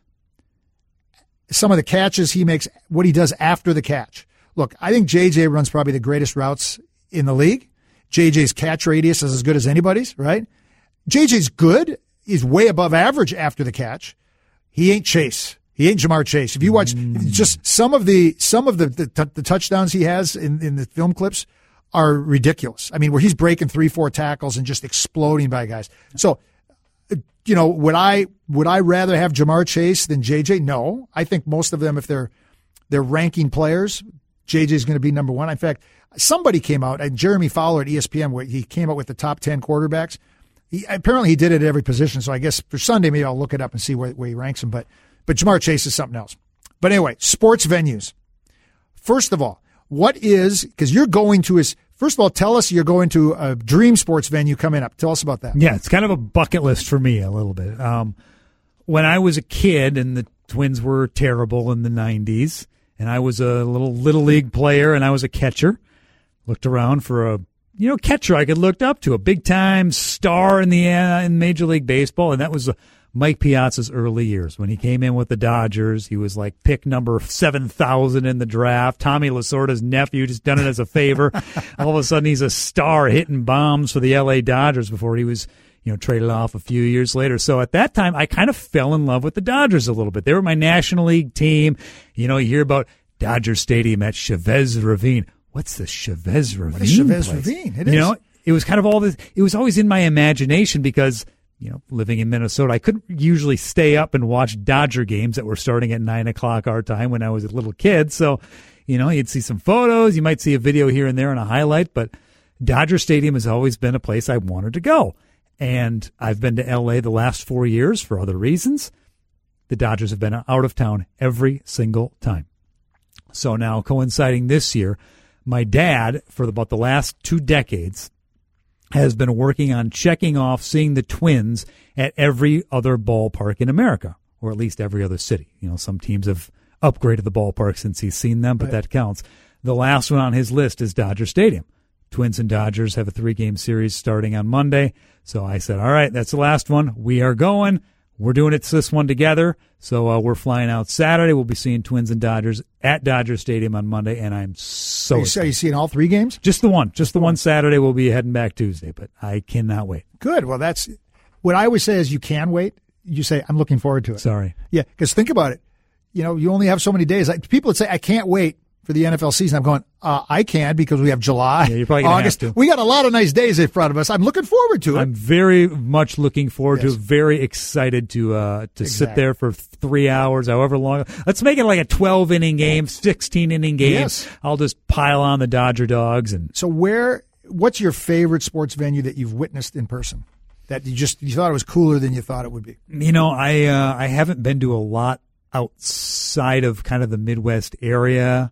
some of the catches he makes, what he does after the catch. Look, I think J J runs probably the greatest routes in the league. J J's catch radius is as good as anybody's, right? J J's good. He's way above average after the catch. He ain't Chase. He ain't Jamar Chase. If you watch mm. just some of the some of the the, t- the touchdowns he has in, in the film clips are ridiculous. I mean, where he's breaking three, four tackles and just exploding by guys. So, you know, would I would I rather have Jamar Chase than J J? No. I think most of them, if they're they're ranking players, J J's going to be number one. In fact, somebody came out, and Jeremy Fowler at E S P N, where he came out with the top ten quarterbacks. He, apparently he did it at every position, so I guess for Sunday maybe I'll look it up and see where, where he ranks him. But but Jamar Chase is something else. But anyway, sports venues. First of all, what is, because you're going to his, first of all, tell us you're going to a dream sports venue coming up. Tell us about that. Yeah, it's kind of a bucket list for me a little bit. Um, when I was a kid and the Twins were terrible in the nineties, and I was a little little league player and I was a catcher, looked around for a You know, catcher I could look up to, a big-time star in the uh, in Major League Baseball, and that was uh, Mike Piazza's early years. When he came in with the Dodgers, he was like pick number seven thousand in the draft. Tommy Lasorda's nephew, just done it as a favor. All of a sudden, he's a star hitting bombs for the L A Dodgers before he was, you know, traded off a few years later. So at that time, I kind of fell in love with the Dodgers a little bit. They were my National League team. You know, you hear about Dodger Stadium at Chavez Ravine. What's the Chavez Ravine? What is Chavez place? Ravine? It you is. know, it was kind of all this. It was always in my imagination because, you know, living in Minnesota, I couldn't usually stay up and watch Dodger games that were starting at nine o'clock our time when I was a little kid. So, you know, you'd see some photos, you might see a video here and there and a highlight, but Dodger Stadium has always been a place I wanted to go. And I've been to L A the last four years for other reasons. The Dodgers have been out of town every single time. So now, coinciding this year, my dad, for about the last two decades, has been working on checking off seeing the Twins at every other ballpark in America, or at least every other city. You know, some teams have upgraded the ballpark since he's seen them, but right. that counts. The last one on his list is Dodger Stadium. Twins and Dodgers have a three-game series starting on Monday. So I said, all right, that's the last one. We are going. We're doing it this one together. So uh, we're flying out Saturday. We'll be seeing Twins and Dodgers at Dodger Stadium on Monday, and I'm so Are you, are you seeing all three games? Just the one. Just the one Saturday. We'll be heading back Tuesday, but I cannot wait. Good. Well, that's what I always say is you can wait. You say, I'm looking forward to it. Sorry. Yeah, because think about it. You know, you only have so many days. Like, people would say, I can't wait for the N F L season. I'm going, uh, I can because we have July, yeah, you're probably gonna August. Have to. We got a lot of nice days in front of us. I'm looking forward to it. I'm very much looking forward yes. to it. Very excited to uh, to exactly. sit there for three hours, however long. Let's make it like a twelve inning game, sixteen inning game. Yes. I'll just pile on the Dodger dogs. And so, where? What's your favorite sports venue that you've witnessed in person? That you just you thought it was cooler than you thought it would be? You know, I uh, I haven't been to a lot outside of kind of the Midwest area.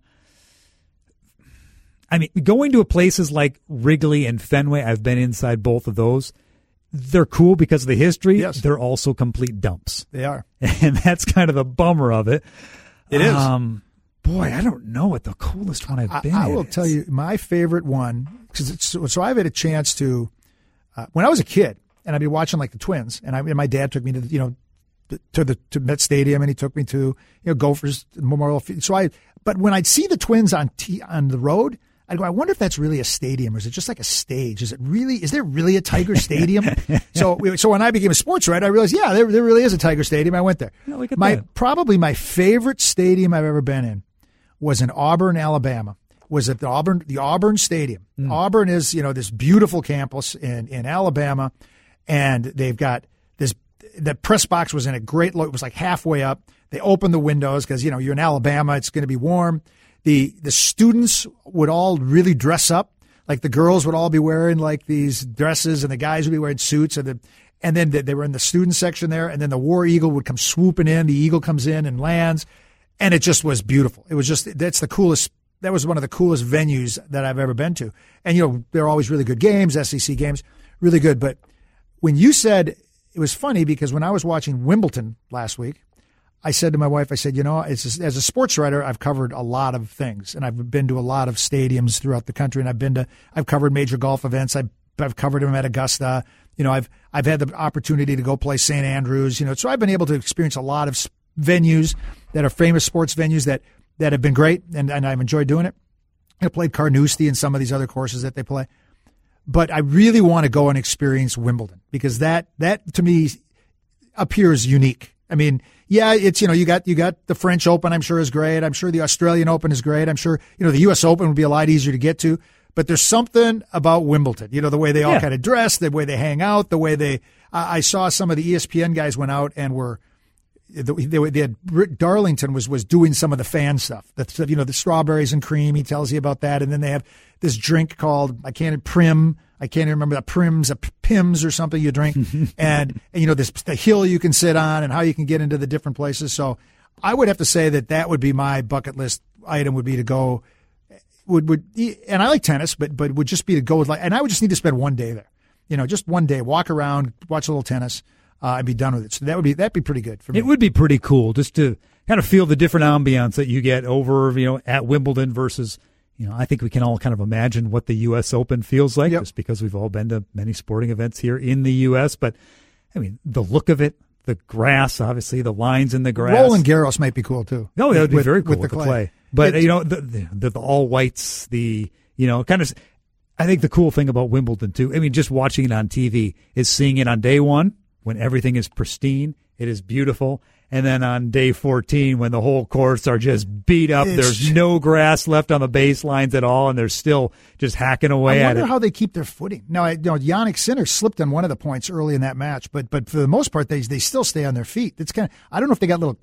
I mean, going to places like Wrigley and Fenway, I've been inside both of those. They're cool because of the history. Yes. They're also complete dumps. They are. And that's kind of the bummer of it. It is. Um, boy, I don't know what the coolest one I've been I, I will in tell is. you my favorite one, because it's so, so I've had a chance to, uh, when I was a kid, and I'd be watching like the Twins, and, I, and my dad took me to, you know, to the to Met Stadium, and he took me to, you know, Gophers Memorial Field. So I, but when I'd see the Twins on t- on the road, I'd go, I wonder if that's really a stadium, or is it just like a stage? Is it really? Is there really a Tiger Stadium? so, so when I became a sports writer, I realized, yeah, there there really is a Tiger Stadium. I went there. Yeah, look at my that. probably my favorite stadium I've ever been in was in Auburn, Alabama. Was at the Auburn the Auburn Stadium. Mm. Auburn is, you know, this beautiful campus in in Alabama, and they've got this. The press box was in a great look. It was like halfway up. They opened the windows because, you know, you're in Alabama. It's going to be warm. The the students would all really dress up. Like the girls would all be wearing like these dresses, and the guys would be wearing suits. And, the, and then they were in the student section there. And then the War Eagle would come swooping in. The Eagle comes in and lands. And it just was beautiful. It was just, that's the coolest. That was one of the coolest venues that I've ever been to. And, you know, they're always really good games, S E C games, really good. But when you said, it was funny because when I was watching Wimbledon last week, I said to my wife, I said, you know, it's just, as a sports writer, I've covered a lot of things, and I've been to a lot of stadiums throughout the country, and I've been to, I've covered major golf events. I've, I've covered them at Augusta. You know, I've, I've had the opportunity to go play Saint Andrews, you know, so I've been able to experience a lot of venues that are famous sports venues that, that have been great, and, and I've enjoyed doing it. I played Carnoustie and some of these other courses that they play. But I really want to go and experience Wimbledon because that, that to me appears unique. I mean, yeah, it's, you know, you got, you got the French Open, I'm sure is great. I'm sure the Australian Open is great. I'm sure, you know, the U S Open would be a lot easier to get to, but there's something about Wimbledon, you know, the way they all Yeah. kind of dress, the way they hang out, the way they, I I saw some of the E S P N guys went out and were, they, they had Britt Darlington was was doing some of the fan stuff. That's, you know, the strawberries and cream. He tells you about that, and then they have this drink called I can't Prim. I can't even remember the Prims, a Pims or something you drink, and, and you know this the hill you can sit on and how you can get into the different places. So I would have to say that that would be my bucket list item would be to go. Would would and I like tennis, but but would just be to go with like, and I would just need to spend one day there. You know, just one day, walk around, watch a little tennis. Uh, and be done with it. So that would be that'd be pretty good for me. It would be pretty cool just to kind of feel the different ambiance that you get over, you know, at Wimbledon versus, you know, I think we can all kind of imagine what the U S Open feels like, yep. just because we've all been to many sporting events here in the U S. But I mean, the look of it, the grass, obviously, the lines in the grass. Roland Garros might be cool too. No, that would be with, very cool with, with the, the clay. clay. But it's, you know, the, the, the, the all whites, the you know, kind of. I think the cool thing about Wimbledon too, I mean, just watching it on T V is seeing it on day one. When everything is pristine, it is beautiful. And then on day fourteen, when the whole courts are just beat up, it's, there's no grass left on the baselines at all, and they're still just hacking away I at wonder it. how they keep their footing. Now, I, you know, Yannick Sinner slipped on one of the points early in that match, but but for the most part, they they still stay on their feet. It's kind of I don't know if they got little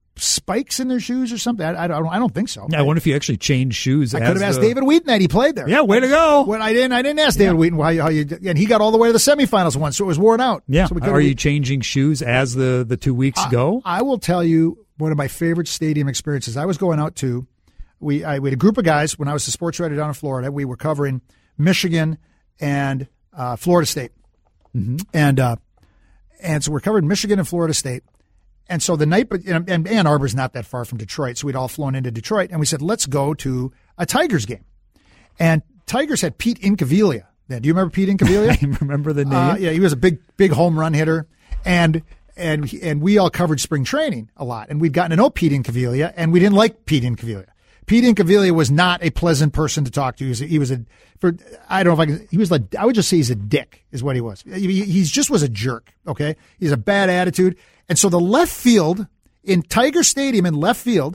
spikes in their shoes or something. I, I don't I don't think so. I wonder if you actually change shoes. I could have asked the, David Wheaton that he played there. Yeah, way to go. Well, I didn't I didn't ask David yeah. Wheaton how you, how you and he got all the way to the semifinals once, so it was worn out. Yeah. So Are you changing shoes as the, the two weeks I, go? I will tell you one of my favorite stadium experiences. I was going out to we I, we had a group of guys when I was the sports writer down in Florida. We were covering Michigan and uh, Florida State, mm-hmm. and uh, and so we're covering Michigan and Florida State. And so the night, but and Ann Arbor's not that far from Detroit, so we'd all flown into Detroit, and we said, let's go to a Tigers game. And Tigers had Pete Incaviglia. Then, do you remember Pete Incaviglia? I remember the name. Uh, yeah, he was a big, big home run hitter, and and and we all covered spring training a lot, and we'd gotten to know Pete Incaviglia, and we didn't like Pete Incaviglia. Pete Incaviglia was not a pleasant person to talk to. He was a, he was a for I don't know if I can. He was like I would just say he's a dick, is what he was. He, he just was a jerk. Okay, he's a bad attitude. And so the left field in Tiger Stadium in left field,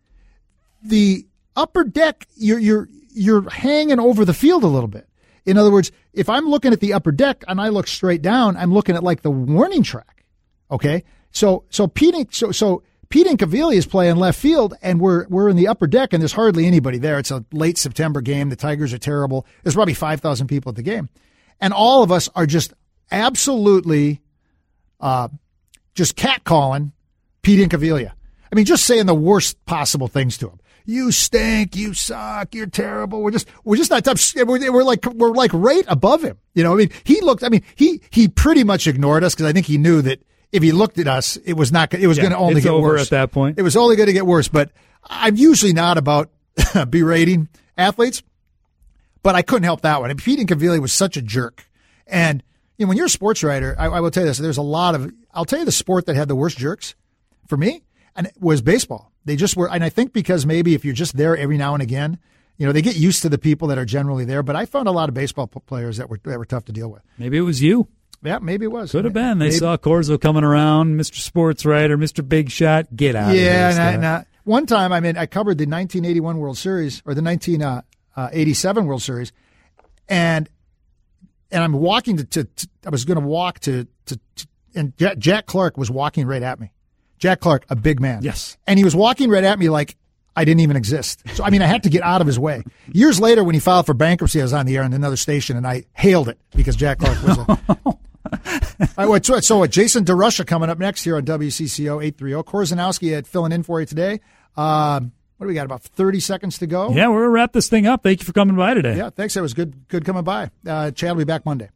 the upper deck, you're you're you're hanging over the field a little bit. In other words, if I'm looking at the upper deck and I look straight down, I'm looking at like the warning track. Okay, so so Pete so so Pete Incaviglia is playing left field, and we're we're in the upper deck, and there's hardly anybody there. It's a late September game. The Tigers are terrible. There's probably five thousand people at the game, and all of us are just absolutely. Uh, Just catcalling Pete Incaviglia. I mean, just saying the worst possible things to him. You stink. You suck. You're terrible. We're just, we're just not tough. We're, we're like, we're like right above him. You know, I mean, he looked, I mean, he, he pretty much ignored us because I think he knew that if he looked at us, it was not, it was yeah, going to only it's get over worse at that point. It was only going to get worse. But I'm usually not about berating athletes, but I couldn't help that one. I mean, Pete Incaviglia was such a jerk. And, you know, when you're a sports writer, I, I will tell you this, there's a lot of, I'll tell you the sport that had the worst jerks for me, and it was baseball. They just were, and I think because maybe if you're just there every now and again, you know, they get used to the people that are generally there. But I found a lot of baseball players that were that were tough to deal with. Maybe it was you. Yeah, maybe it was. Could have been. They maybe. saw Corzo coming around, Mister Sports Writer, Mister Big Shot, get out yeah, of here. Yeah, nah, nah. One time, I mean, I covered the nineteen eighty-one World Series or the nineteen eighty-seven World Series, and and I'm walking to, to, to I was going to walk to, to, to and Jack, Jack Clark was walking right at me. Jack Clark, a big man. Yes. And he was walking right at me like I didn't even exist. So, I mean, I had to get out of his way. Years later, when he filed for bankruptcy, I was on the air on another station, and I hailed it because Jack Clark was a... All right, so, so Jason DeRusha coming up next here on W C C O eight thirty. Korzanowski had filling in for you today. Um, what do we got, about thirty seconds to go? Yeah, we're going to wrap this thing up. Thank you for coming by today. Yeah, thanks. It was good, good coming by. Uh, Chad will be back Monday.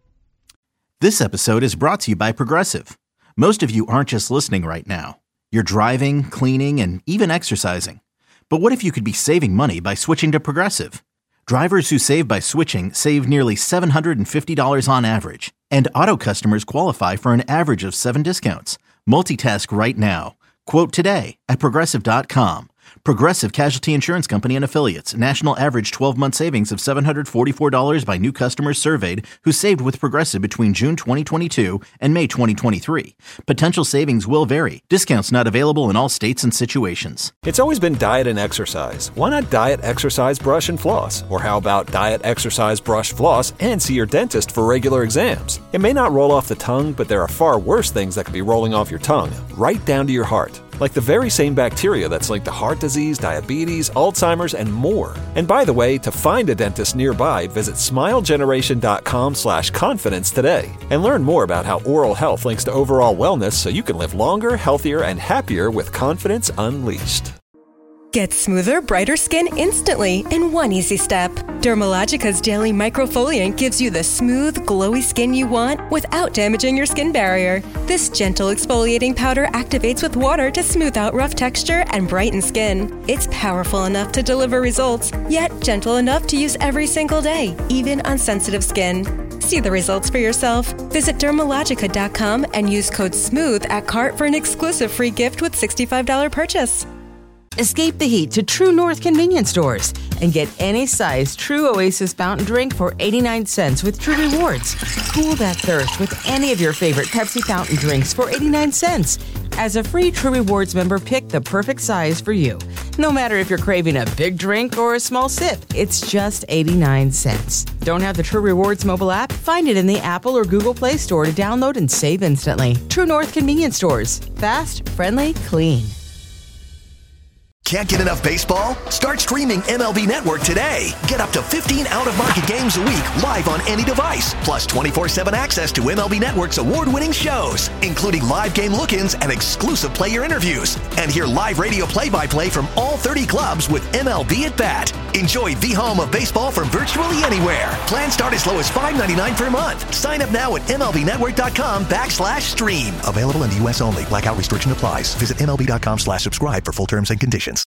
This episode is brought to you by Progressive. Most of you aren't just listening right now. You're driving, cleaning, and even exercising. But what if you could be saving money by switching to Progressive? Drivers who save by switching save nearly seven hundred fifty dollars on average. And auto customers qualify for an average of seven discounts. Multitask right now. Quote today at Progressive dot com. Progressive Casualty Insurance Company and Affiliates. National average twelve-month savings of seven hundred forty-four dollars by new customers surveyed who saved with Progressive between June twenty twenty-two and May twenty twenty-three. Potential savings will vary. Discounts not available in all states and situations. It's always been diet and exercise. Why not diet, exercise, brush, and floss? Or how about diet, exercise, brush, floss, and see your dentist for regular exams? It may not roll off the tongue, but there are far worse things that could be rolling off your tongue, right down to your heart. Like the very same bacteria that's linked to heart disease, diabetes, Alzheimer's, and more. And by the way, to find a dentist nearby, visit smilegeneration.com slash confidence today and learn more about how oral health links to overall wellness so you can live longer, healthier, and happier with confidence unleashed. Get smoother, brighter skin instantly in one easy step. Dermalogica's Daily Microfoliant gives you the smooth, glowy skin you want without damaging your skin barrier. This gentle exfoliating powder activates with water to smooth out rough texture and brighten skin. It's powerful enough to deliver results, yet gentle enough to use every single day, even on sensitive skin. See the results for yourself. Visit Dermalogica dot com and use code SMOOTH at cart for an exclusive free gift with sixty-five dollars purchase. Escape the heat to True North convenience stores and get any size True Oasis fountain drink for eighty-nine cents with True Rewards. Cool that thirst with any of your favorite Pepsi fountain drinks for eighty-nine cents. As a free True Rewards member, pick the perfect size for you. No matter if you're craving a big drink or a small sip, it's just eighty-nine cents. Don't have the True Rewards mobile app? Find it in the Apple or Google Play Store to download and save instantly. True North convenience stores. Fast, friendly, clean. Can't get enough baseball? Start streaming M L B Network today. Get up to fifteen out-of-market games a week live on any device, plus twenty-four seven access to M L B Network's award-winning shows, including live game look-ins and exclusive player interviews. And hear live radio play-by-play from all thirty clubs with M L B at Bat. Enjoy the home of baseball from virtually anywhere. Plans start as low as five ninety-nine per month. Sign up now at MLBnetwork.com backslash stream. Available in the U S only. Blackout restriction applies. Visit MLB.com slash subscribe for full terms and conditions.